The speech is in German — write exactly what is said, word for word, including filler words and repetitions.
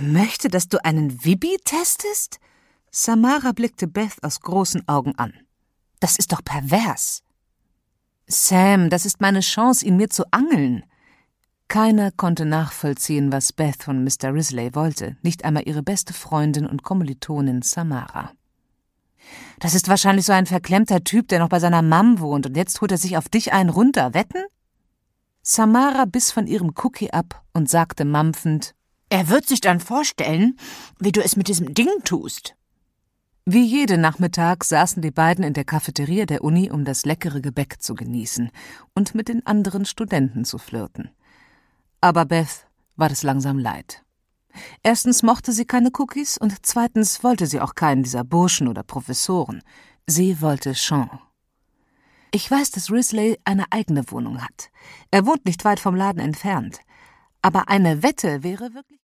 möchte, dass du einen Wibby testest? Samara blickte Beth aus großen Augen an. Das ist doch pervers. Sam, das ist meine Chance, ihn mir zu angeln. Keiner konnte nachvollziehen, was Beth von Mister Risley wollte, nicht einmal ihre beste Freundin und Kommilitonin Samara. Das ist wahrscheinlich so ein verklemmter Typ, der noch bei seiner Mom wohnt und jetzt holt er sich auf dich einen runter, wetten? Samara biss von ihrem Cookie ab und sagte mampfend: Er wird sich dann vorstellen, wie du es mit diesem Ding tust. Wie jeden Nachmittag saßen die beiden in der Cafeteria der Uni, um das leckere Gebäck zu genießen und mit den anderen Studenten zu flirten. Aber Beth war das langsam leid. Erstens mochte sie keine Cookies und zweitens wollte sie auch keinen dieser Burschen oder Professoren. Sie wollte Sean. Ich weiß, dass Risley eine eigene Wohnung hat. Er wohnt nicht weit vom Laden entfernt. Aber eine Wette wäre wirklich...